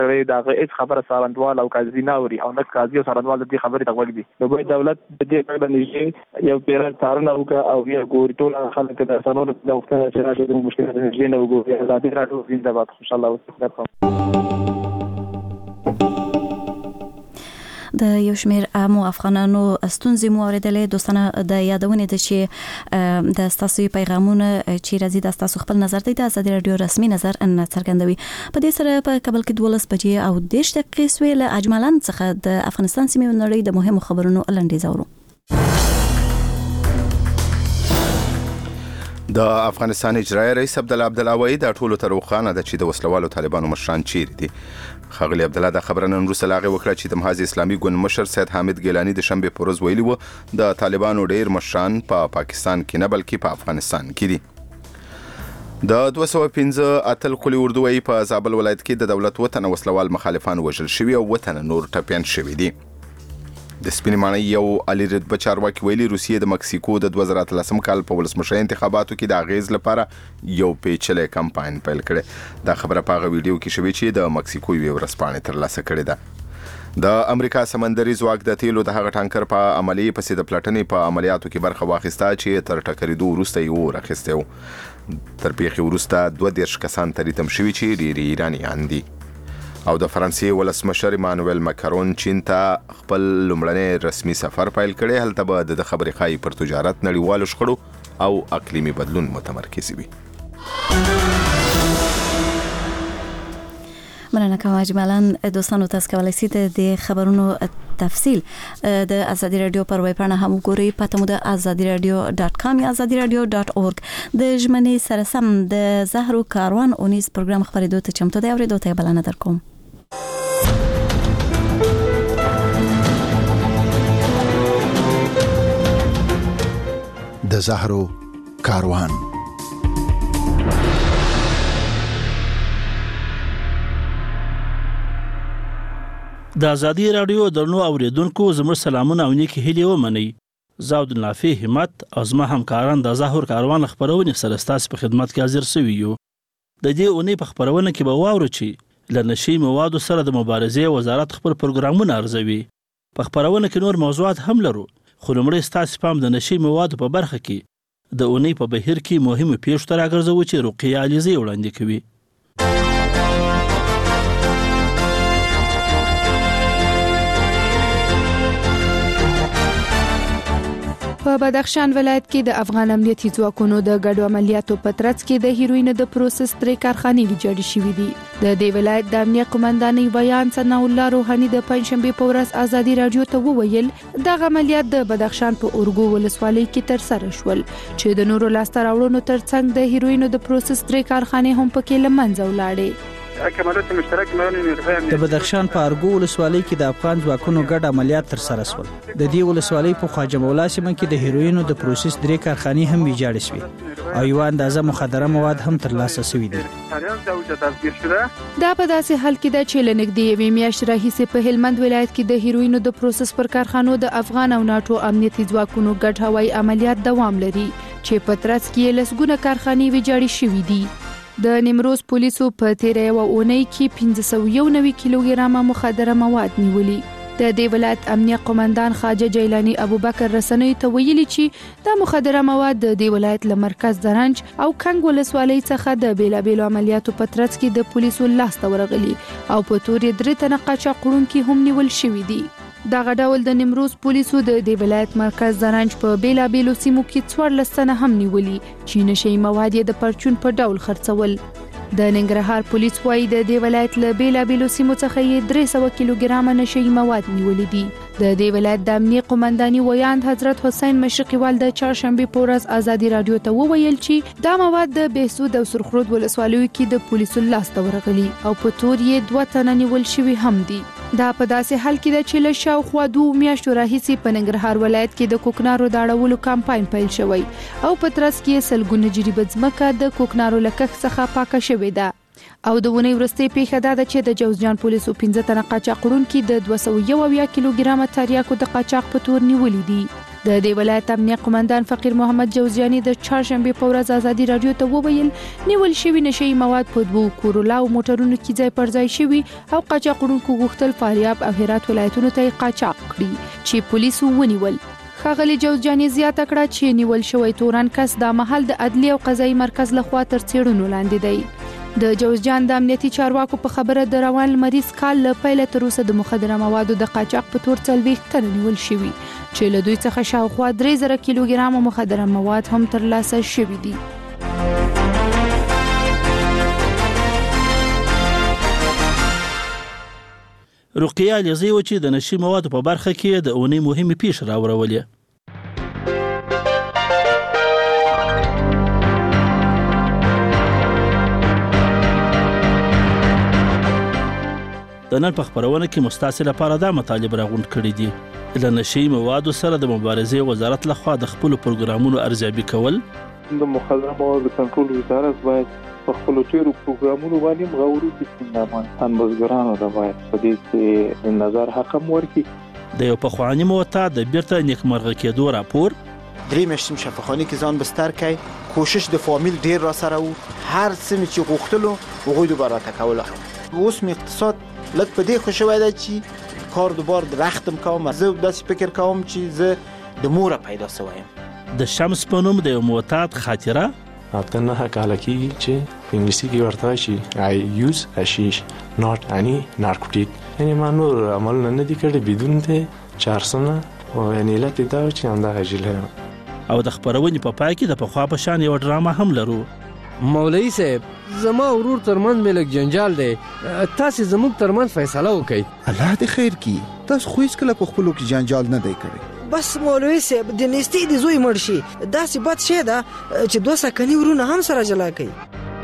سره دا هیڅ خبره سارندوال او قاضي نه اوري او نه قاضي او سارندوال د خبرې ته وګړي نو به دولت د دې په اړه نشي یو پیر څارنه وکړي او یو ګوري ټول خلک د سنور د وخت چې راځي د مشکلات نه نه وګوري آزادي راځي زنده باد ان شاء الله د یو شمېر عامو افغانانو ستونزې مو اوریدلې دوستانه د یادونه ده چې د تاسو پیغامونه چې راځي د تاسو خپل نظر دی د ازادي رادیو رسمي نظر ان څرګندوي په دې سره په کابل کې 12 بجې او 10 دقیقې سویل اجمالاً څخه د افغانستان سیمې نړۍ د مهمو خبرونو لنډیز اورو. د افغانستان اجرایي رئیس عبدالله وایي د ټولو تر وخانه د چې د وسلوالو طالبانو مشران چیرې دي. خغلی عبدالله د خبرونه نن وروسته لاغه وکړه چې د محاذ اسلامي ګوند مشر سید حامد ګیلانی د شنبه په ورځ ویلي و د طالبانو ډیر مشران په پاکستان کې نه بلکې په افغانستان کې دي. د 215 اتل قلی اردوی په زابل ولایت کې د دولت وطن وسلوال مخالفان وژل شوي او وطن نور ټپيان شوي دي. د سپینمانه یو علي رتبه چارواکي ویلي روسیې د مکسیکو د 2013 کال په ولسمشر انتخاباتو کې د اغیز لپاره یو پیچلې کمپاین پیل کړي. دا خبره په هغه ویډیو کې شوې چې د مکسیکو یو ورسپانې ترلاسه کړې ده. د امریکا سمندري ځواک د تیلو د هغه ټانکر په عملی پسې د پلټنې په عملیاتو کې برخه واخیسته چې تر ټکرېدو وروسته یې ورخیسته و. تر پیښې وروسته 22 کسان تریتم شوي چې ډېری ایرانیان دي. او د فرانسې ولسمشر ایمانوئل ماکرون چین ته خپل لومړنی رسمي سفر پیل کړي. هلته به د خبرې خای پر تجارت نړیوالو شخړو او اقلیمي بدلون متمرکز وي. مننه کوم اجمالاً دوستانو تاسو کولای شئ د خبرونو تفصیل د ازادي رادیو پر ویب پاڼه هم وګورئ. پته مو د azadiradio.com یا azadiradio.org. د ژمنې سره سم د زهرو کاروان اونیز پروګرام خبرېدو ته چمتو دی اوریدو ته بلنه درکوم. د زهرو کاروان. د ازادي رادیو درنو اوریدونکو زموږ سلامونه او نیکی هیلې ومنئ. زاود نافي همت او زما همکاران د زهر کاروان خبرونه سره ستاسو په خدمت کې حاضر شوي یو. د دې اونۍ په خبرونه کې به واورو چې له نشي موادو سره د مبارزې وزارت خپل پروګرامونه ارزوي. په خبرونه کې نور موضوعات هم لرو خو لومړی ستاسو پام د نشي موادو په برخه کې د اونۍ په بهیر کې مهمه پیښه راګرځو چې رقیه علیزی وړاندې کوي. په بدخشان ولایت کې د افغان امنیتي ځواکونو د ګډو عملیاتو په ترڅ کې د هیروین د پروسس درې کارخانې ویجاړې شوې دي. د دې ولایت د امنیت قومندانۍ بیان ثنا الله روحاني د پنځشنبه په ورځ ازادي رادیو ته وویل د عملیات د بدخشان په اورګو ولسوالۍ کې تر سره شول چې د نورو لاسته راوړنو ترڅنګ د هیروین د پروسس درې کارخانې هم پکې لمنځه ولاړې. د بدخشان په ارګو ولسوالۍ کې د افغان ځواکونو ګډ عملیات تر سره شول. د دې ولسوالۍ په خواجه مولا سیمه کې د هیروینو د پروسس درې کارخانې هم ویجاړې شوې او یو اندازه مخدره مواد هم ترلاسه شوي دي. دا په داسې حال کې ده چې لنږدې یوې میاشتې راهیسې په هلمند ولایت کې د هیروینو د پروسس پر کارخانو د افغان او ناټو امنیتي ځواکونو ګډ هوایي عملیات دوام لري چې په ترڅ کې لسګونه کارخانې ویجاړې شوې دي. د نیمروز پولیسو په تیره یوه اونۍ کې 591 کیلوګرامه مخدره مواد نیولي. د دې ولایت امنیت قومندان خواجه جیلانی ابوبکر رسنۍ ته ویلي چې دا مخدره مواد د دې ولایت له مرکز درنج او کنګ ولسوالۍ څخه د بیلابیلو عملیاتو په ترڅ کې د پولیسو لاسته ورغلي او په تور 3 تنه قاچاقړونکي هم نیول شوي دي. دغه ډول د نیمروز پولیسو د دې ولایت مرکز درنج په بیلابیلو سیمو کې 14 تنه هم نیولي چې نشي مواد د پرچون په ډول خرڅول. د ننګرهار پولیس وايي د دې ولایت له بیلابیلو سیمو څخه 300 کیلوګرامه نشي مواد نیولي دي. د دې ولایت د امنیت قومندانۍ ویاند حضرت حسین مشرقیوال د چهارشنبه په ورځ ازادي رادیو ته وویل چې دا مواد د بهسود او سرخرود ولسوالیو کې د پولیسو لاسته ورغلي او په تور 2 تنه نیول شوي هم دي. دا په داسې حال کې ده چې له شاوخوا 2 میاشتو راهیسې په ننګرهار ولایت کې د کوکنارو د اړولو کمپاین پیل شوی او په ترڅ کې سلګونه جریبه ځمکه د کوکنارو له کښت څخه پاکه شوې ده. او د ونې وروستۍ پیښه دا ده چې د جوزجان پولیسو 15 تنه قاچاقړونکي د 201 کیلوګرامه تریاکو د قاچاق په تور نیولي دي. د دې ولایت امنیه قومندان فقیر محمد جوزجاني د چهارشنبه په ورځ ازادي رادیو ته وویل نیول شوی نشئی مواد په 2 کورولا او موټرونو کې ځای پر ځای شوی او قاچاقونکو غوښتل فاریاب او هرات ولایتونو ته قاچاق کړي چې پولیسو ونیول. ښاغلي جوزجاني زیاته کړه چې نیول شوی تورن کس د محل د عدلي او قضایي مرکز لخوا تر څېړنو لاندې دی. د جوزجان د امنیتي چارواکو په خبره د روان لمریز کال له پیله تر اوسه د مخدره موادو د قاچاق په تور 40 تنه نیول شوي چې له دوی څخه شاوخوا 3000 کیلوګرامه مخدره مواد هم ترلاسه شوي دي. رقیه علیزی و چې د نشي موادو په برخه کې د اونۍ مهمه پیښه راوړولې. د نن په خبرونه کې مستاسل لپاره دا مطالب راغونډ کړي دي. له نشي موادو سره د مبارزې وزارت لخوا د خپل پروګرامونو ارزیابي کول. د مخدره موادو کنټرول وزارت باید په خپل ټیرو پروګرامونو باندې مغورو کې د افغانستان بزګرانو د باید په دې کې د نظر حق ورکړي. د یو پخوانی معتاد د بیرته نیکمرغه کېدو راپور 3 میاشتې شفاخانه کې ځان بستر کړي، کوشش د فامیل ډیر را سره وو، هر څه چې غوښتلو هغوی دوباره تکول. اوس می اقتصاد لږ په دې خوشوي دی چې کار دوباره درختم کوم. زه داسې فکر کوم چې زه د موره پیدا شوم. د شمس په نوم د یو معتاد خاطره اته نه کاله کېږي چې په انګلیسي کې ورته شي I use hashish not any narcotic. یعنی ما نور عملونه نه دي کړي بدون ته 400 او یعنی لته دا چې همدا غجله. او د خبرونې په پای کې د پخوا په شان یو ډرامه هم لرو. مولوی صاحب زما ورور ترمن ملک جنجال دی، تاسو زموږ ترمن فیصله وکړئ. الله دې خیر کړي. تاسو خو هیڅ کله په خپلو کې جنجال نه دی کړی. بس مولوی صاحب د نيستي د زوی مړ شي داسې بد شي دا چې 2 سکني ورونه هم سره جلا کوي.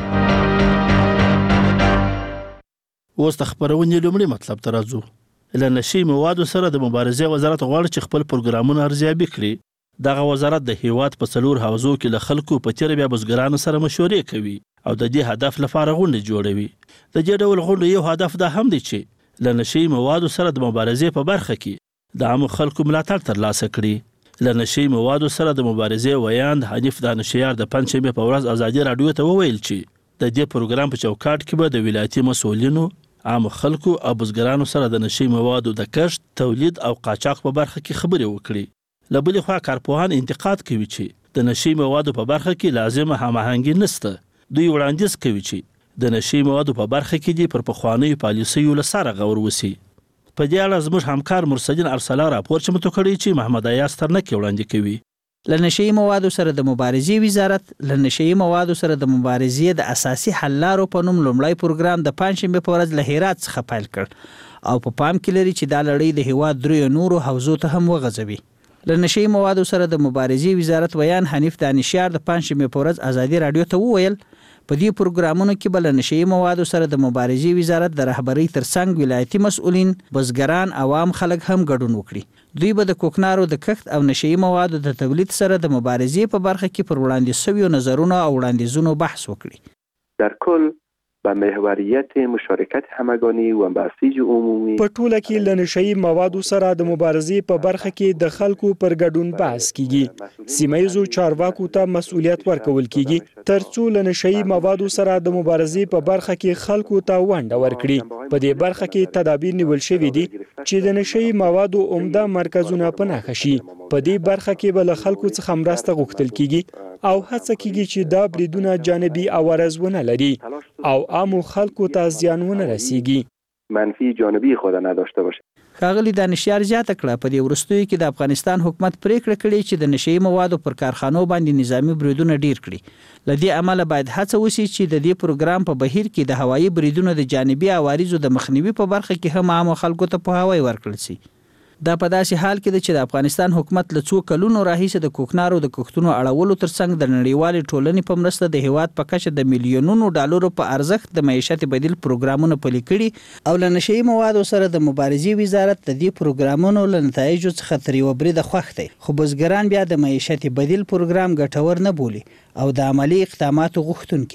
اوس د خبرونې لومړی مطلب ته راځو. له نشي موادو سره د مبارزې وزارت غواړي چې خپل پروګرامونه ارزیابي کړي. دغه وزارت د هیواد په 4 حوزو کې له خلکو په تیر بیا بزګرانو سره مشورې کوي او د دې هدف لپاره غونډې جوړوي. د دې ډول غونډې یو هدف دا هم دی چې له نشي موادو سره د مبارزې په برخه کې د عامو خلکو ملاتړ ترلاسه کړي. له نشي موادو سره د مبارزې ویاند حنیف دانشیار د پنځشنبه په ورځ ازادي رادیو ته وویل چې د دې پروګرام په چوکاټ کې به د ولایتي مسؤلینو، عامو خلکو او بزګرانو سره د نشي موادو د کښت، تولید او قاچاق په برخه کې خبرې وکړي. له بلې خوا کارپوهان انتقاد کوي چې د نشي موادو په برخه کې لازمه هماهنګي نشته. دوی وړاندیز کوي چې د نشي موادو په برخه کې دې پر پخوانیو پالیسیو له سره غور وسی. په دې اړه زموږ همکار مرسدین ارسلا راپور چمتو کړی چې محمد ایاز ترنک وړاندې کوي. له نشئی موادو سره د مبارزې وزارت له نشئی موادو سره د مبارزې د اساسي حل لارو په نوم لومړی پروګرام د پنځشنبه په ورځ له هرات څخه پیل کړ او په پام کې لري چې دا لړۍ د هیواد 3 نورو حوزو ته هم وغځوي. له نشئی موادو سره د مبارزې وزارت ویان حنیف دانشیار د پنځشنبه په ورځ ازادي رادیو ته وویل په دې پروګرامونو کې بل نشئی موادو سره د مبارزې وزارت د رهبری ترڅنګ ولایتي مسؤلین، بزګران، عوام خلک هم ګډون وکړي. دوی به د کوکنارو د کښت او نشئی موادو د تولید سره د مبارزې په برخه کې پر وړاندې شویو نظرونو او وړاندیزونو بحث وکړي. در کل به محوریت مشارکت همگانی و بسیج عمومی په ټوله کې له نشئی موادو سره د مبارزې په برخه کې د خلکو پر ګډون بحث کیږي. سیمایزو چارواکو ته مسؤلیت ورکول کیږي ترڅو له نشئی موادو سره د مبارزې په برخه کې خلکو ته ونډه ورکړي. په دې برخه کې تدابیر نیول شوي دي چې د نشئی موادو عمده مرکزونه پناه شي. په دې برخه کې به له خلکو څخه مرسته غوښتل کیږي او هڅه کیږي چې دا بریدونه جانبي عوارض ونه لري او عامو خلکو ته زیان ونه رسیږي، منفی جانبی خود نداشته باشه. ښاغلي دانشیار زیاته کړه په دې وروستیو کې د افغانستان حکومت پریکړه کړې چې د نشئی موادو پر کارخانو باندې نظامی بریدونه ډیر کړي. لدې عمله باید هڅه وشي چې د دې پروګرام په بهیر کې د هوایي بریدونو د جانبي عوارضو د مخنیوي په برخه کې هم عامو خلکو ته پوهاوی ورکړل شي. دا په داسې حال کې چې د افغانستان حکومت له څو کلونو راهیسې د کوکنارو د کښتونو اړولو ترڅنګ د نړیوالې ټولنې په مرسته د هیواد په کچه د میلیونونو ډالرو په ارزښت د معیشت بدیل پروګرامونه پلي کړي او له نشئی موادو سره د مبارزې وزارت د دې پروګرامونو له نتایجو څخه تر یوه بریده خوښ دی، خو بزګران بیا د معیشت بدیل پروګرام ګټور نه بولي او د عملي اقداماتو غوښتونکي دي.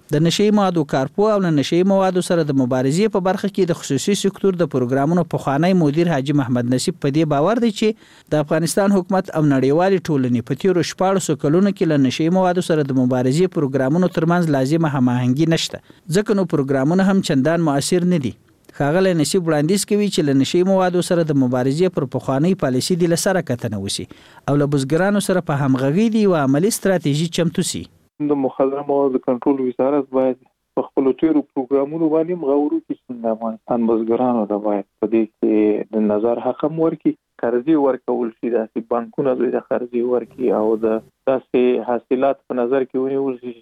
د نشي موادو کارپو او نشي موادو سره د مبارزې په برخه کې د خصوصي سکتور د پروګرامونو پخوانی مدیر حاجی محمد نصیب په دې باور دی چې د افغانستان حکومت او نړیوالې ټولنې په تیرو 14 کلونو کې له نشي موادو سره د مبارزې پروګرامونو ترمنځ لازمه هماهنګي نشته، ځکه نو پروګرامونه هم چندان مؤثر نه دي. ښاغلی نصیب وړاندیز کوي چې له نشي موادو سره د مبارزې پر پخوانی پالیسي د لسره کتنه وسی او له بزګرانو سره په همغږي دی او عملی ستراتیژي چمتو سي. د مخدره موادو کنټرول وزارت باید په خپل تیرو پروګرامونو باندې مغورو کې څنګه افغانستان بزګرانو ته باید په دې کې د نظر حق ورکړي، قرضې ورکول شي، د بانکونو د قرضې ورکړي او د داسې حاصلات په نظر کې ونیول شي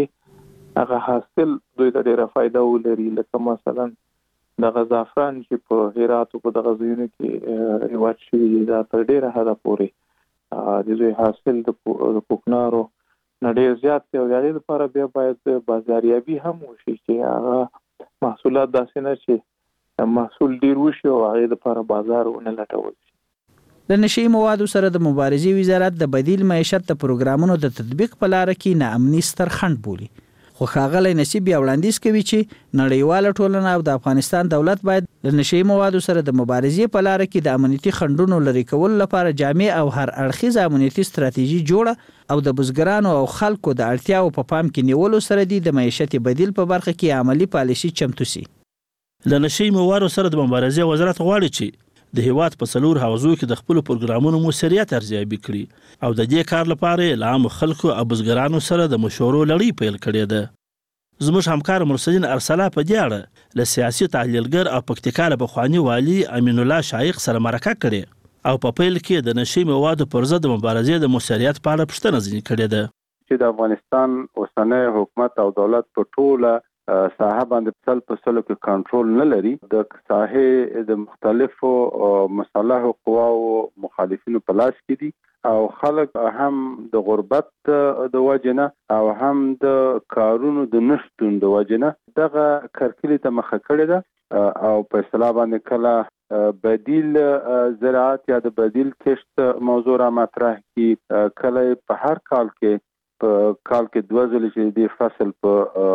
چې هغه حاصل دوی ته ډیره فائدہ ولري. لکه مثلا د غزافران چې په هرات او په دغه ځایونو کې ریواج شوي دا تر ډیره حده پورې د دوی حاصل د کوکنارو ډېر زیات دی او د دې لپاره بیا باید بازاریابي هم وشي چې هغه محصولات داسې نه چې محصول ډیر وشي او هغه لپاره بازار ونه لټول شي. د نشي موادو سره د مبارزې وزارت د بدیل معیشت د پروګرامونو د تطبیق په لار کې ناامني ستر خنډ بولي، خو ښاغلی نصیب بیا وړاندیز کوي چې نړیواله ټولنه او د افغانستان دولت باید د نشي موادو سره د مبارزې په لار کې د امنیتي خنډونو لرې کولو لپاره جامع او هر اړخیزه امنیتي ستراتیژي جوړه او د بزګرانو او خلکو د اړتیاو په پام کې نیولو سره د معیشت بدیل په برخه کې عملی پالیسي چمتو سي. د نشي موادو سره د مبارزې وزارت غواړي چې د هیواد په څلور حوزو کې د خپل پروګرامونو موثریت ارزیابي کړي او د دې کار لپاره له عام خلکو او بزګرانو سره د مشورو لړۍ پیل کړې ده. زموږ همکار مرسدین ارسلا په دې اړه له سیاسي تحلیلګر او پکتیکا له پخواني والي امین الله شایق سره مرکه کړې او په پیل کې د نشي موادو پر ضد د مبارزې د موثریت په اړه پوښتنه ځینې کړې ده چې د افغانستان اوسنی حکومت او دولت په ټوله ساحه باندې څل په څلو کې کنټرول نه لري. د ساحه د مختلفو مصالحو قواو مخالفینو په لاس کې دي او خلک هم د غربت د وجنه او هم د کارونو د نشټون د وجنه دغه کرکلی ته مخه کړې ده او په اصطلاح باندې کله بدیل زراعت یا د بدیل کښت موضوع را مطرح کی، کله په هر کال کې دوه ځله چې د فصل په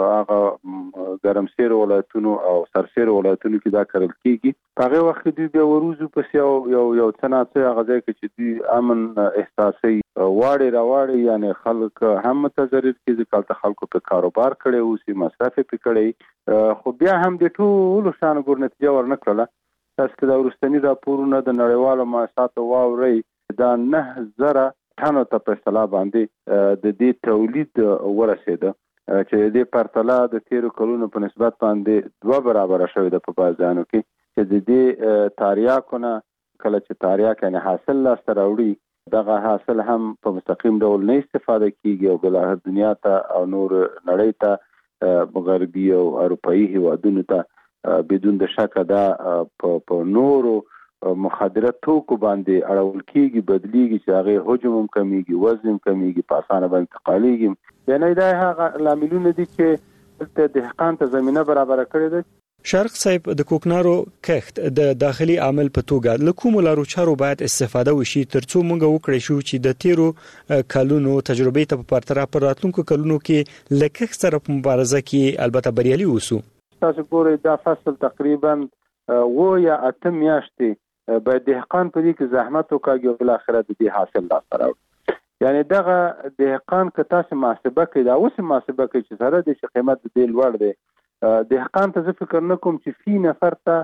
هغه ګرمسیر ولایتونو او سرسیر ولایتونو کې دا کارل کیږي. په هغه وخت کې دوی بیا وروزو پس یو څنګه هغه ځای کې چې دوی امن احساسي واړي یعنی خلک هم متضرر کیږي، کله خلکو په کاروبار کړي او سي مصرف په کړي، خو بیا هم د ټول شان ګور نتیجه ورنکړه. تاسو د ورستنی راپورونه د نړیوالو مؤسساتو واوري دا 9000 ټانو ته په اصطلاح باندې د دې تولید ورسېده چې د پرتله د 13 کلونو په نسبت باندې 2 برابر شوی د په بازارونو کې چې د دې تاریاکونه کله چې تاریاک یعنی حاصل لا سراوړي دغه حاصل هم په مستقیم ډول نه استفاده کیږي او بل دنیا ته او نور نړۍ ته غربي او اروپאי هیوادونو ته بدون د شک دا په نورو مخدره توکو باندې اړول کیږي، بدلیږي چې هغه حجم کمیږي، وزن کمیږي، په اسانه باندې انتقالیږي. یعنی دا هغه لاملونه دي چې د دهقان ته زمينه برابر کړې ده. شرق صاحب د کوکنارو کښت د داخلي عامل په توګه له کومو لارو چارو باید استفاده وشي ترڅو موږ وکړو شو چې د تیرو کلونو تجربې ته په پرتله پر راتلونکو کلونو کې لکه سره په مبارزه کې البته بریالي وسو. تاسو ګورئ دا فصل تقریبا و یا 8 میاشتې باید دهقان په دې کې زحمت وکړي او بل اخرت دې حاصل لا سره. یعنی دغه دهقان که تاسو محاسبه کوي دا اوس محاسبه کوي چې سره د قیمت دې لوړ دی. دهقان ته فکر نه کوم چې فی نفر ته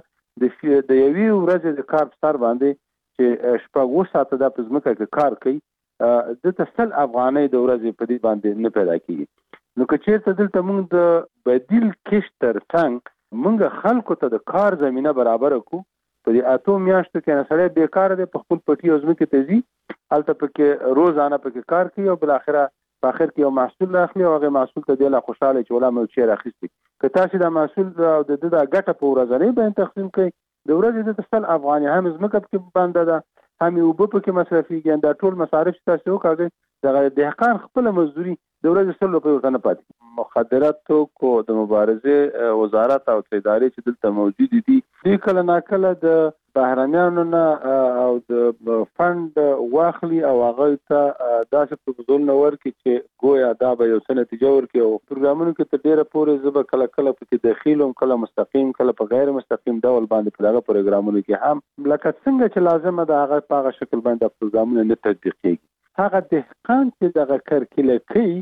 د یوې ورځې د کار سر باندې چې شپږ ساعته د پزمکه کې کار کوي د تسل افغانۍ د ورځې په دې باندې نه پیدا کیږي. نو که چیرته دلته موږ د بدیل کښت ترڅنګ موږ خلکو ته د کار زمينه برابر کړو په دې اته میاشتو کې نه سره بیکار دي په خپل پټي او ځمکه ته ځي البته پکې روزانه پکې کار کوي او بل اخره په اخر کې یو محصول اخلي او هغه محصول ته ډیره خوشاله چې ولا مو چیر اخیستي. که تاسو دا محصول او د ګټه په ورځنی باندې تقسیم کړئ د ورځې د تسل افغاني هم ځمکه کې باندې ده هم یو په کې مصرفيږي دا ټول مصارف تاسو وکړئ د دهقان خپل مزدوري د ورځې 100 روپۍ ورته نه پاتې. مخدراتو کو د مبارزې وزارت او ادارې چې دلته موجود دي دوی کله ناکله د بهرنیانو نه او د فند واخلي او هغه ته داسې پروپوزل ورکړي چې ګویا دا به یو څه نتیجه ورکړي او پروګرامونو کې تر ډیره پورې زه به کله پکې داخل وم، کله مستقیم کله په غیر مستقیم ډول باندې په دغه پروګرامونو کې هم لکه څنګه چې لازمه ده هغه په هغه شکل باندې پروګرامونه نه تطبیق کېږي. هغه دهقان چې دغه کرکیله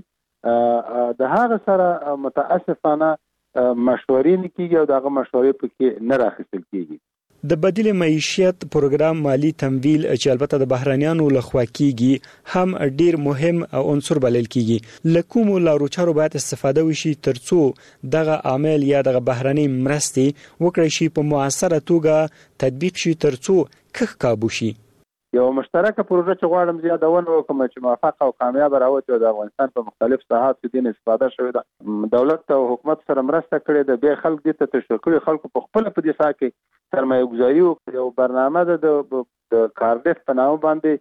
کوي د هغه سره متاسفانه مشورې نه کېږي او دغه مشورې پکې نه راخیستل کېږي. د بدیل معیشت پروګرام مالی تمویل چې البته د بهرانیانو لخوا کیږي هم ډیر مهم عنصر بلل کیږي. لکوم لارو چارو باید استفاده وشي ترڅو دغه عامل یا دغه بهراني مرستې وکړي شي په موثره توګه تطبیق شي ترڅو کښ کابو شي. یو مشترکه پروژه چې غواړم زیاتونه وکم چې موفق او کامیاب راوځي د افغانستان په مختلف ساحاتو کې د استفاده شوې ده. دولت او حکومت سره مرسته کړې ده، به خلک دې ته تشویق کړي، خلکو په خپل په دې ساحه کې سرمایه گذاري وکړي. یو برنامه ده د کاردف په نامه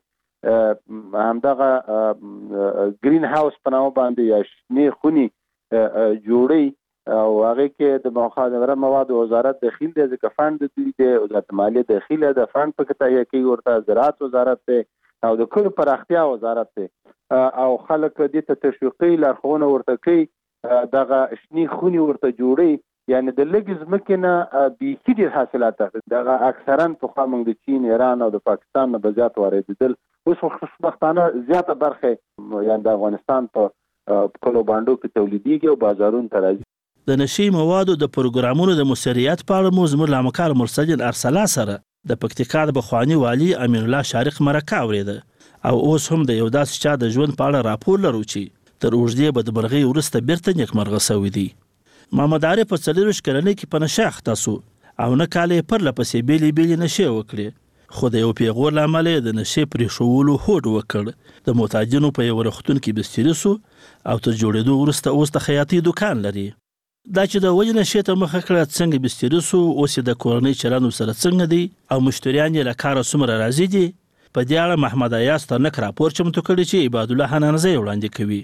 باندې همدغه گرین هاوس په نامه باندې یا شنې خوني جوړي او هغه کې د مخابره مواد وزارت داخل دی، ځکه فند دی وزارت مالیه داخله ده، فند پکې تهیه کوي، ورته زراعت وزارت دی او د کلو پراختیا وزارت دی او خلک دې ته تشویقي لارښوونه ورته کوي، دغه شنې خوني ورته جوړي. یعنی د لګز مکنه بیخي ډیر حاصلات دغه اکثرا په خامنګ د چین، ایران او د پاکستان نه بزیات واردېدل. اوس خوشبختانه زیاته برخه یعنی د افغانستان په کلو باندو کې تولیدېږي او بازارونو ته راځي. د نشي موادو د پروګرامونو د مسریت په اړه مو زموږ لامکار مرسل ارسلا سره د پکتیکا د بخوانی والی امین الله شارق مرکه اوریده او اوس هم د یو داسې چا د ژوند په اړه راپور لرو چې تر اوږدې بدمرغۍ وروسته بیرته نیکمرغه شوی دی. محمد عارف په 40 کلنۍ کې په نشه اخته شو او نه کالې پرله پسې بیلې نشې وکړې، خو د یو پیغور له امله د نشې پرېښولو هوډ وکړ. د محتاجینو په یو روغتون کې بستري شو او تر جوړېدو وروسته اوس د خیاطۍ دکان لري. دا چې د وجه نشې ته مخه کړه څنګه بستري شو، اوس د کورنۍ چلند سره څنګه دی او مشتریان یې له کاره څومره راضي دي، په دې اړه محمد ایاز ترنک راپور چمتو کړی چې عباد الله حنانزی وړاندې کوي.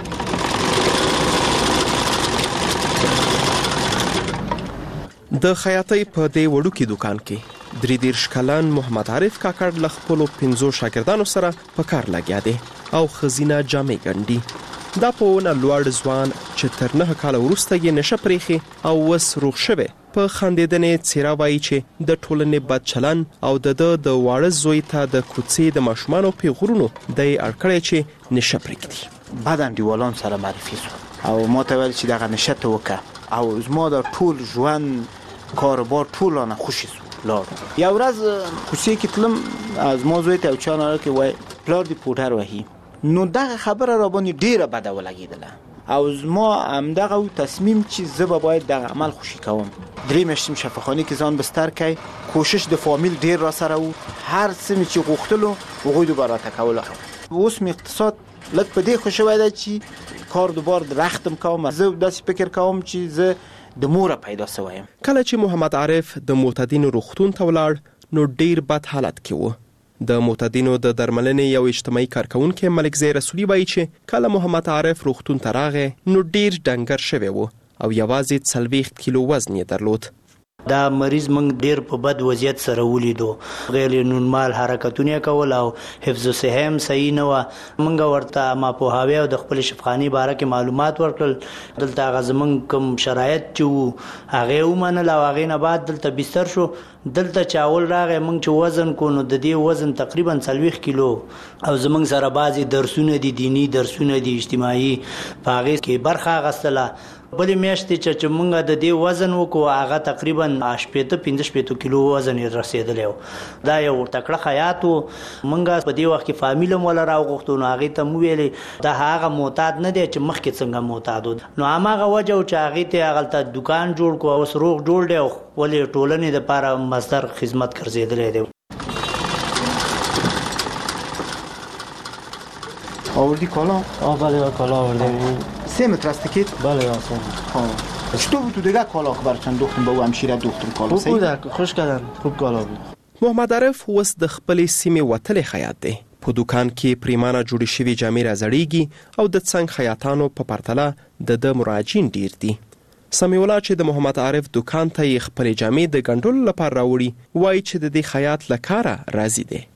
د خیاطۍ په دې وړوکي دکان کې 33 کلن محمد عارف کاکړ له خپلو 15 شاګردانو سره په کار لګیا دی او خزینه جامې ګنډي. دا په ونه لوړ ځوان چې تر 9 کال وروسته یې نشه پریخي او وس روغ شوی په خندېدنې څیره وایي چې د ټولنې بد چلن او د واړه زوی ته د کوڅې د ماشومانو پیغورونو د اړکړې چې نشه پرېږدي. بعد انډیوالان سره معرفي شو او ما ته ویل چې دغه نشه ته وکړه او زما د ټول ژوند کاروبار ټولانه خوشي شو. یو ورځ کوڅې کې تلم از ما زوی ته یو چا نه کې وای پلار دی پوډر وهي، نو دغه خبره را باندې ډیره بده ولګېدله او زما همدغه تصمیم چې زه به باید دغه عمل خوشي کوم. 3 میاشتې شفاخانه کې ځان بستر کړی، کوشش د فامیل ډیر را سره وو، هر څه مې چې غوښتلو هغوی دوباره کوله. اوس مې اقتصاد لږ په دې خوشوی دی چې کار دوباره رختم کوم. زه داسې فکر کوم چې زه د موره پیدا شوم. کله چې محمد عارف د معتادینو روغتون ته ولاړ نو ډیر بد حالت کې و. د معتادینو د درملنې یو اجتماعي کارکونکي ملکزی رسولي وایي چې کله محمد عارف روغتون ته راغی نو ډیر ډنګر شوی و او یوازې 40 کیلو وزن یې درلود. دا مریض موږ ډیر په بد وضعیت سره ولیدو، غیر نورمال حرکتونه کول او حفظ صحه صحیح نه و. موږ ورته ما په هاوی او د خپل شفاخاني باره کې معلومات ورکړل. دلته غزمن کوم شرایط چې هغه ومنل او هغه نه بعد دلته بستر شو. دلته چاول راغی، موږ چې وزن کو نو د دې وزن تقریبا 40 کیلو او زموږ سره بعضی درسونه دي، دینی درسونه دي، اجتماعي هغه کې برخه غستله. بلې میاشتې چې موږ د دې وزن وکړو هغه تقریبا 15 کیلو وزن یې رسېدلی و. دا یو تکړه خیاط و. موږ په دې وخت کې فامیل هم وله راوغوښتو نو هغې ته مو ویلې دا هغه معتاد نه دی چې مخکې څنګه معتاد و. نو هماغه وجه و چې هغې ته هغلته دکان جوړ کړو، اوس روغ جوړ دی او ولې ټولنې دپاره مصدر خدمت ګرځېدلی دی. آوردی کالا؟ بله کالا آوردیم. 3 متر است تکیت؟ بله راستم. چطور بود تو دیگه کالا خبر چند دختم با او همشیره دختم کالا خوب بود، خوش کردن، خوب کالا بود. محمد عارف اوس د خپلې سیمې وتلی خیاط دی. په دکان کې پریمانه جوړې شوې جامې راځړېږي او د څنګ خیاطانو په پرتله د مراجعین ډیر دي. سمیع الله چې د محمد عارف دکان ته یې خپلې جامې د ګنډلو لپاره راوړي وایي چې د دې خیاط له کاره راضي دی.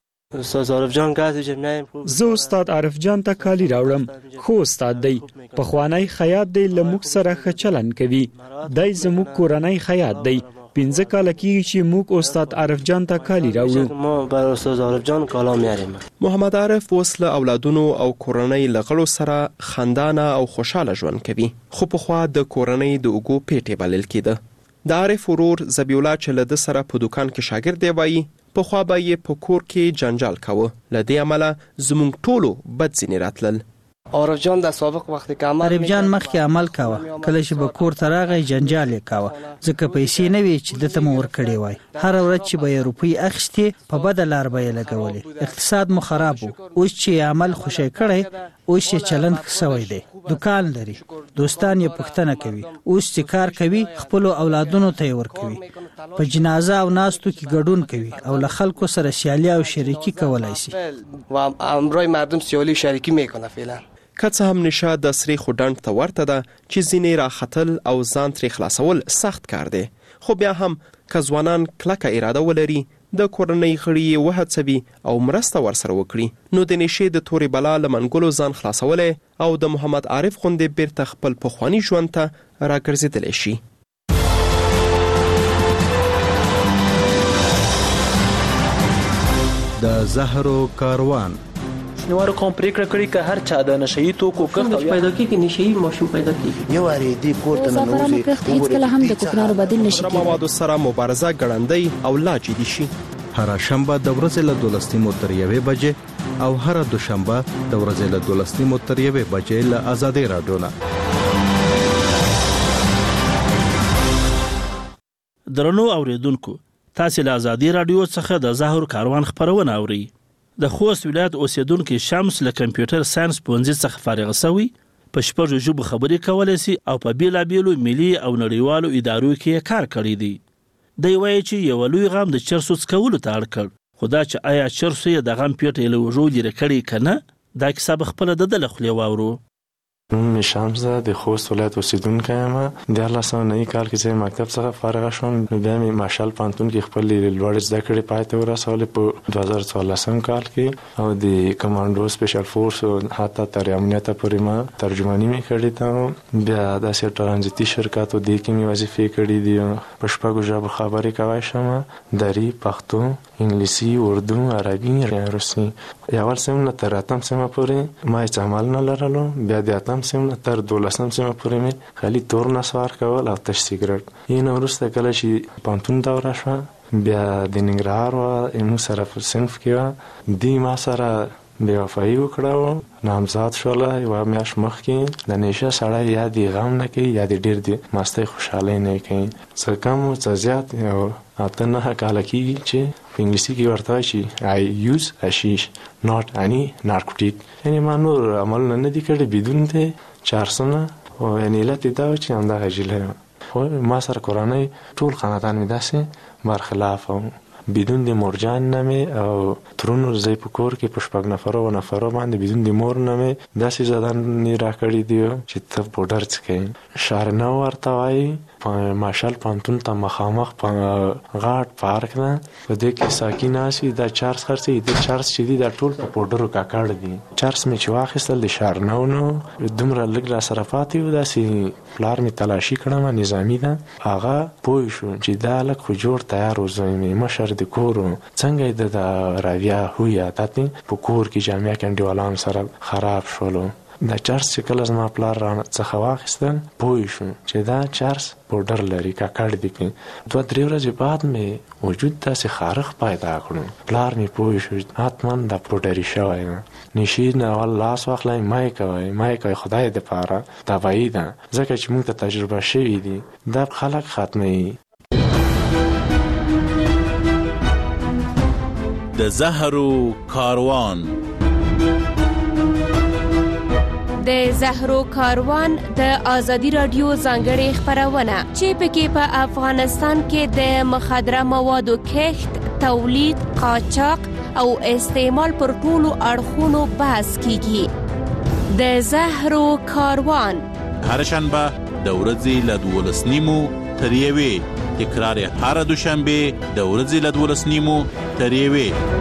زه استاد عارف جان ته کالي راوړم، خو استاد دی پخوانی خیاط دی، له موږ سره ښه چلند کوي، دی زموږ کورنی خیاط دی. 15 کاله کېږي چې موږ استاد عارف جان ته کالي راوړو. ما بر استاد عارف جان کالا میاریم. محمد عارف اوس له اولادونو او کورنۍ له غړو سره خندانه او خوشاله ژوند کوي، خو پخوا د کورنۍ د اوږو پیټې بلل کېده. د عارف ورور ذبیح الله چې له ده سره په دوکان کې شاګرد دی وایي پخوا به یې په کور کې جنجال کاوه، له دې امله زموږ ټولو بد ځینې راتلل. عارف جان د سابق وخت کې عمل عارف جان مخکې عمل کاوه، کله چې به کور ته راغی جنجال یې کاوه، ځکه پیسې نه وي چې دته مو ورکړې وای. هر ورځ چې به یې روپۍ اخیستې په بده لار به یې لګولې. اقتصاد مو خراب و، اوس چې عمل خوشی کړی اوس یې چلند ښه سوی دی، دکان لري، دوستان یې پوښتنه کوي، اوس چې کار کوي خپلو اولادونو ته یې ورکوي، په جنازه او ناستو کې ګډون کوي او له خلکو سره سیالي او شریکي کولای شي و امرای مردم سیالی شریکی میکنه. فعلا که څه هم نشه د سریخو ډنډ ته ورته ده چې ځینې راختل او ځان ترې خلاصول سخت کار دی، خو بیا هم که ځوانان کلکه اراده ولري د کورنۍ غړي یې وهڅوي او مرسته ورسره وکړي نو د نشې د تورې بلا له منګولو ځان خلاصولی او د محمد عارف غوندې بیرته خپل پخواني ژوند ته راګرځېدلی شي. د زهرو کاروان شنوارو کوم پریکړه کړې که هر چا د نشئی توکو کښت پیدا کیږي، نشئی ماشوم پیدا کیږي، یو اړ دې کوړه نه نوځي هیڅ کله هم د کوکنارو بدیل نشي کېدای. موادو سره مبارزه ګړندۍ او لا جدي شي. هر شنبه د ورځې له 12 تر 1 بجې او هر دوشنبه د ورځې له 12 تر 1 بجې له آزادۍ رادیو نه. درنو اوریدونکو، تاسو له آزادۍ رادیو څخه د زهر کاروان خبرونه اورئ. د خوست ولایت اوسیدونکو شمس له کمپیوټر ساينس پوهنځي څخه فارغ شوی، په شپږو ژبو خبرې کولای شي او په بیلابیلو ملي او نړیوالو ادارو کې کار کړی دی. دی وایي چې یو لوی غم د چرسو څکولو ته اړ کړ، خو دا چې آیا چرسو یې د غم پیټې له وژو لرې کړی که نه، دا کیسه به خپله د ده له خولې واورو. نوم مې شمس ده، د خوست ولایت اوسیدونکی یم. د 1990 کال کې چې مکتب څخه فارغه شوم، نو بیا مې ماشال پوهنتون کې خپلې لوړې زده کړې پای ته ورسولې په 2014 کال کې، او د کمانډو سپیشل فورس او حتی تر امنیته پورې ما ترجماني مې کړې ده. بیا داسې ټرانزیتي شرکاتو دې کې مې وظیفې کړې دي. په شپږو ژبو خبرې کولی شم، دري، پښتو، انګلیسي، اردو، عربي، روسي. اول سیم نه تر اتم سیمه پورې ما هیڅ عمل نه لرلو. بیا د اتم سیم نه تر 12 سیمه پورې مې خالي تور نسوار کول او تش سیګریټ. یې نو وروسته کله چې پوهنتون دوره شوه، بیا د ننګرهار وه، موږ سره په صنف کې وه، دوی ما سره بې وفایي وکړه، نامزاد شوله. یوه میاشت مخکې د نیشه سړی یا د غم نه کوي یا د ډېر د مستۍ خوشحالۍ نه کوي. څه کم څه زیات یو 8-9 کاله کېږي چې په انګلیسي کې ورته وایي چې I use حشیش not any narcotic. یعنې ما نور عملونه نه دي کړي بدون د چارسونه، او یعنې علت یې دا و چې همدغه ژیلی یم. خو ما سره کورنۍ ټول خاندان مې داسې برخلاف و، بدون د مورجان نه مې او ترونو زی په کور کې په 6 نفرو و نفرو باندې بدون د مور نه مې داسې زدنې را کړي دي چې ته پوډر څکوې. شارنه ورته وایي، په ماشال پوهنتون ته مخامخ په غاټ پارک ده، په دې کې ساقي ناست وي، دا چارس خرڅوي. د چارس چې دي دا ټول په پوډرو کاکړ دي. چارس مې چې واخیستل د شارنو نو دومره لږ را سره پاتې و، داسې پلار مې تلاشي کړم، نظامي ده. هغه پوه شو چې دا هلک خو جوړ تیار و، زوی مې مشر د کور و، څنګه یې د راویه هوی عادت په کور کې جامعه کنډیوالانو سره خراب شولو. دا چارس چې کله زما پلار را څخه واخیستل، پوه شو چې دا چارس پوډر لري، کاکړ دي کې. 2-3 ورځې بعد مې وجود داسې خارښ پیدا کړو. پلار مې پوه شو حتما دا پوډري شوی ده. نشي نه اول لاس واخلئ، مای کوئ، خدای دپاره دوايي ده، ځکه چې موږ ته تجربه شوي دي، دا خلک ختموي. د زهرو کاروان. د زهرو کاروان د آزادی رادیو ځانګړې خبرونه چې پکې په افغانستان کې د مخدره موادو کښت، تولید، قاچاق او استعمال پر ټولو اړخونو بحث کیږي. د زهرو کاروان هر شنبه د ورځې له 12:30 تر 1 تکرار هر دوشنبه د ورځې له 12:30 تر 1.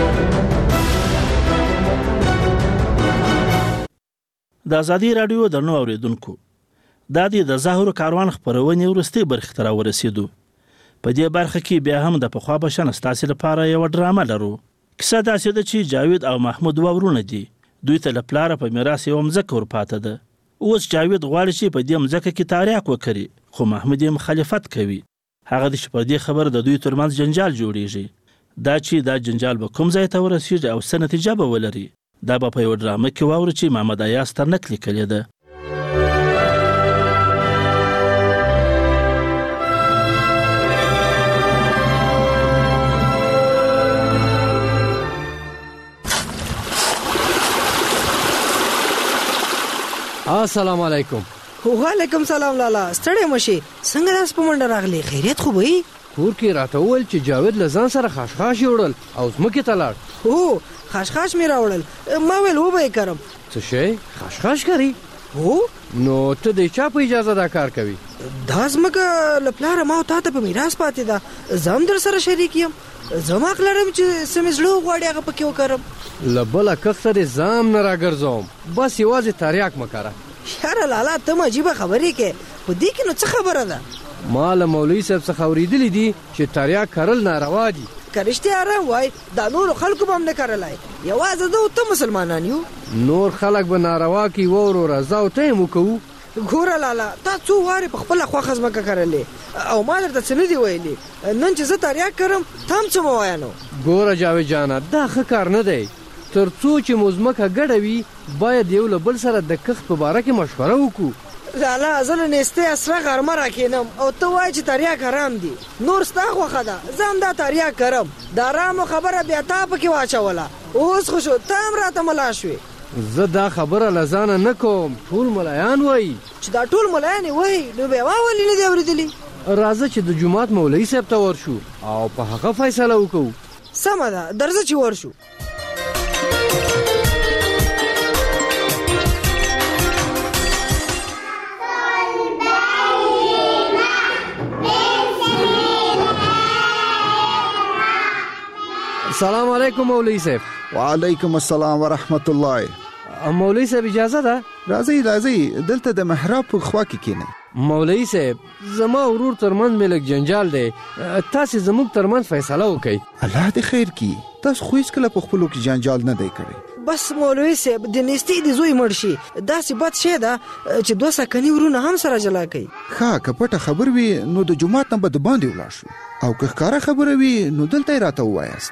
د ازادي رادیو درنو اوریدونکو د ظاهر کاروان خبرونه ورسته برخه تر ورسېدو. په دې برخه کې بیا هم د پخوا بشن ستاسو لپاره یو ډرامه لرو. کیسه داسې ده چې جاوید او محمود ورونه دي. دوی ته لپاره په میراث یو مځکه ورپاته ده. اوس جاوید غواړي چې په دې مځکه کې تاریخ وکړي، خو محمود یې مخالفت کوي. هغه د شپږ خبر د دوی ترمنځ جنجال جوړیږي. دا جنجال به کوم ځای ته ورسیږي او څه نتیجه به ولري. دا به په یو ډرامه کې واورو چې محمد ایاز ترنک لیکلې ده. السلام علیکم. وعلیکم سلام لالا. ستړی مشي. څنګه داس په منډه راغلی؟ خیریت خو به کور کې راته وویل چې جاوید له ځان سره خاشخاش وړل او ځمکې ته لاړ. هو خاشخاش مې راوړل. ما ویل و به یې کرم. څه شی خاشخاش کوي؟ هو نو ته د چا په اجازه دا کار کوي؟ دا ځمکه له پلاره ما او تا ته په میراث پاتې ده. زه هم در سره شریک یم. زما حق لرم چې څه مې زړه غواړي هغه پکې وکړم. له بله کښته دې ځام نه راګرځوم. بس یوازې تریاک مه کاره. یاره لالا ته م عجیبه خبرې کې. په دې کې نو څه خبره ده؟ ما له مولوي صاحب څخه اورېدلي دي چې تریاک کرل ناروا دي. که رښتیا آرام وای دا نورو خلکو به هم نه کرلی. یوازې زه او ته مسلمانان یو. نور خلک به ناروا کوي وروره، زه او ته یې وکوو. ګوره لالا تا څو وارې په خپله خوښه ځمکه کرلې او ما درته څه نه دي ویلي. نن چې زه تریاک کرم ته هم څه مه وایه نو. ګوره جاوید جانه دا ښه کار نه دی. تر څو چې مو ځمکه ګډه وي باید یو له بل سره د کښت په باره کې مشوره وکړو. لالا زه له نیستۍ اسره غرمه راکښېنم او ته وایې چې تریاک حرام دي. نور ستا خوښه ده، زه هم دا تریاک کرم. د حرامو خبره بیا تا پکې واچوله. اوس خو شو ته هم راته ملا شوې. زه دا خبره له ځانه نه کوم، ټول ملایان وایي. چې دا ټول ملایان یې وایي نو بیا ما ولې نه دي اورېدلي؟ راځه چې د جومات مولوي صاحب ته ورشو او په هغه فیصله وکړو. سمه ده درځه چې ورشو. السلام علیکم مولوی صاحب. وعلیکم السلام ورحمت الله. مولوی صاحب اجازه ده؟ راځئ دلته د محراب په خوا کې کېنئ. مولوی صاحب زما ورور ترمنځ مې لږ جنجال دی، تاسې زموږ ترمنځ فیصله وکړئ. الله دې خیر کړي. تاسو خو هیڅکله په خپلو کې جنجال نه دی کړی. بس مولوی صاحب د نیستۍ د زوی مړ شي داسې بد شی ده چې 2 سکني ورونه هم سره جلا کوي. ښه که پټه خبر وي نو د جومات نه به د باندې ولاړ شو، او که ښکاره خبره وي نو دلته یې راته ووایاست.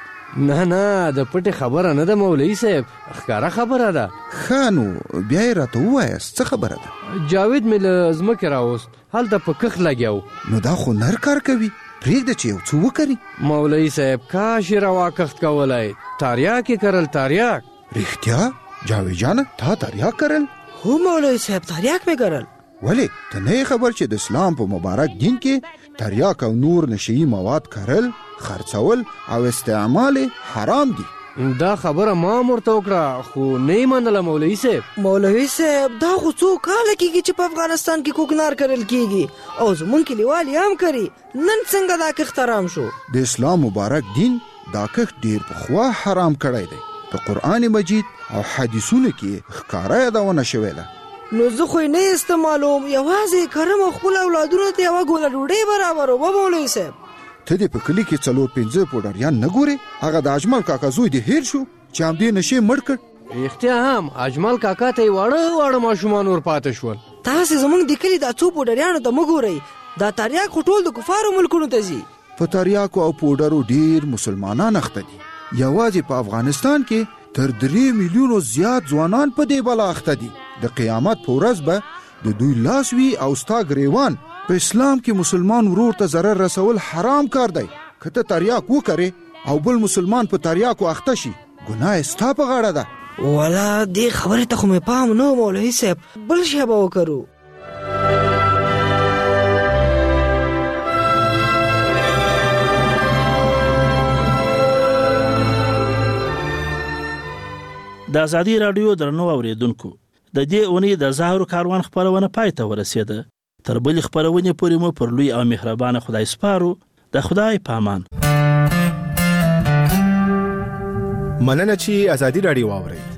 نه د پټې خبره نه ده مولوي صاحب، ښکاره خبره ده. ښه نو بیا یې راته ووایاست څه خبره ده؟ جاوید مې له ځمکې راوست، هلته په کښت لګیا و. نو دا خو نر کار کوي، پرېږده چې یو څه وکړي. مولوي صاحب کاش یې روا کښت کولی، تریاک یې کرل. تریاک؟ رښتیا جاوید جانه تا تریاک کرل؟ هو مولوي صاحب تریاک مې کرل. ولې ته نه خبر چې د اسلام په مبارک دین کې تریاک او نور نشئی مواد کرل، خرڅول او استعمال حرام دي؟ دا خبره ما ورته وکړه خو نه یې منله مولوي صاحب. مولوي صاحب دا خو څو کاله کېږي چې په افغانستان کې کوکنار کرل کېږي او زمونږ کلیوال یې هم کري. نن څنګه دا کښت حرام شو؟ د اسلام مبارک دین دا کښت ډېر پخوا حرام کړی دی. په قرآن مجید او حدیثونو کې ښکاره یادونه شوې ده. نو زه خو یې نه استعمالوم، یوازې کرم او خپل اولادونو ته یوه ګوله ډوډۍ برابرومه. مولوي صاحب ته دې په کلي کې 4-5 پوډریان نه ګورې؟ هغه د اجمل کاکا زوی دې هیر شو چې همدې نشې مړ کړ. رښتیا هم اجمل کاکا ته یې واړه ماشومان ور پاته شول. تاسې زموږ د کلي دا څو پوډریانو ته مه ګورئ، دا تریاک خو ټول د کفارو ملکونو ته ځي. په تریاکو او پوډرو ډیر مسلمانان اخته دي. یوازې په افغانستان کې تر 3 میلیونو زیات ځوانان په دې بلا اخته دي. د قیامت په ورځ به د دوی لاس وي او ستا ګریوان. په اسلام کې مسلمان ورور ته ضرر رسول حرام کار دی. که ته تریاک وکړې او بل مسلمان په تریاکو اخته شي ګناه ستا په غاړه ده. والا دې خبرې ته خو مې پام نه مولوي صاحب، بل شی به وکړو. د ازادي رادیو درنو اوریدونکو، د دې اونۍ د ظاهر کاروان خبرونه پای ته ورسېده. تر بل خبرونه پورې مو پر لوی او مهربان خدای سپارو. د خدای پامان. مننه چې ازادي رادیو واورئ.